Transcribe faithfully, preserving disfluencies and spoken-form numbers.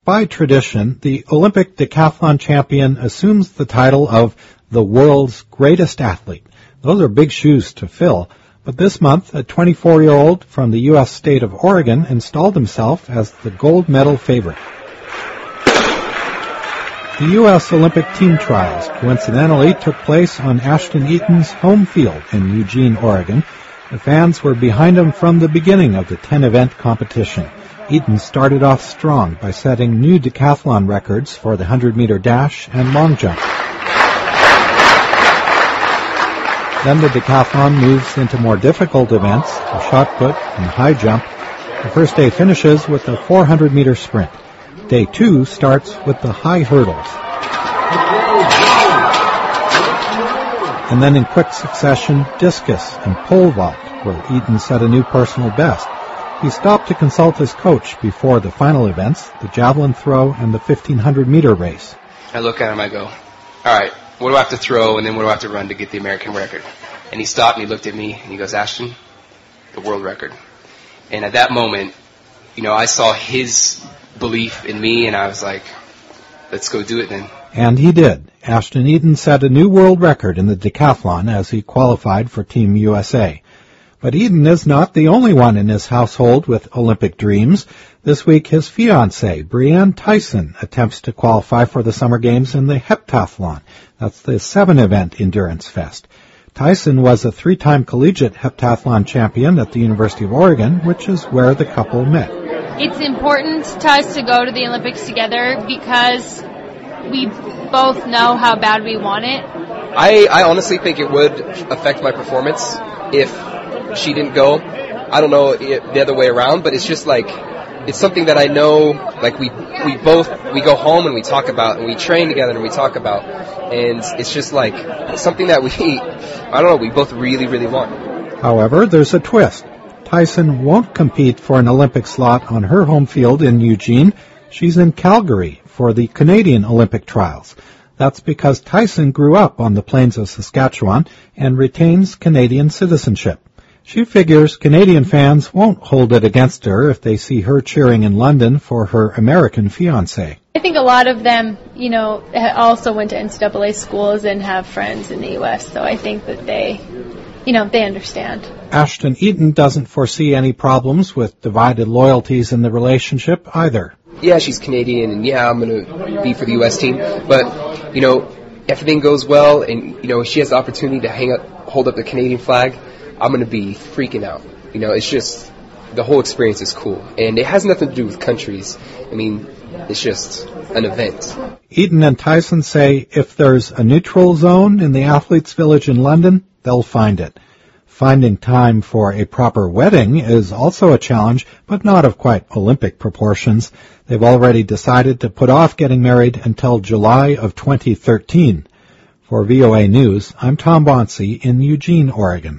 by tradition, the Olympic decathlon champion assumes the title of the world's greatest athlete. Those are big shoes to fill, but this month, a twenty-four-year-old from the U S state of Oregon installed himself as the gold medal favorite. The U S Olympic team trials coincidentally took place on Ashton Eaton's home field in Eugene, Oregon. The fans were behind him from the beginning of the ten-event competition. Eaton started off strong by setting new decathlon records for the hundred-meter dash and long jump. Then the decathlon moves into more difficult events, the shot put and high jump. The first day finishes with the four hundred meter sprint. Day two starts with the high hurdles. And then in quick succession, discus and pole vault, where Eaton set a new personal best. He stopped to consult his coach before the final events, the javelin throw and the fifteen hundred meter race. I look at him, I go, all right, what do I have to throw and then what do I have to run to get the American record? And he stopped and he looked at me and he goes, Ashton, the world record. And at that moment, you know, I saw his belief in me and I was like, let's go do it then. And he did. Ashton Eaton set a new world record in the decathlon as he qualified for Team U S A. But Eaton is not the only one in his household with Olympic dreams. This week, his fiancée, Breanne Tyson, attempts to qualify for the Summer Games in the heptathlon. That's the seven-event endurance fest. Tyson was a three-time collegiate heptathlon champion at the University of Oregon, which is where the couple met. It's important to us to go to the Olympics together because we both know how bad we want it. I, I honestly think it would affect my performance if she didn't go. I don't know the other way around, but it's just like, it's something that I know, like we we both, we go home and we talk about, and we train together and we talk about, and it's just like something that we, I don't know, we both really, really want. However, there's a twist. Tyson won't compete for an Olympic slot on her home field in Eugene. She's in Calgary for the Canadian Olympic trials. That's because Tyson grew up on the plains of Saskatchewan and retains Canadian citizenship. She figures Canadian fans won't hold it against her if they see her cheering in London for her American fiancé. I think a lot of them, you know, also went to N C double A schools and have friends in the U S, so I think that they, you know, they understand. Ashton Eaton doesn't foresee any problems with divided loyalties in the relationship either. Yeah, she's Canadian, and yeah, I'm going to be for the U S team, but, you know, everything goes well, and, you know, she has the opportunity to hang up, hold up the Canadian flag, I'm going to be freaking out. You know, it's just, the whole experience is cool. And it has nothing to do with countries. I mean, it's just an event. Eaton and Tyson say if there's a neutral zone in the athletes' village in London, they'll find it. Finding time for a proper wedding is also a challenge, but not of quite Olympic proportions. They've already decided to put off getting married until July of twenty thirteen. For V O A News, I'm Tom Bonsi in Eugene, Oregon.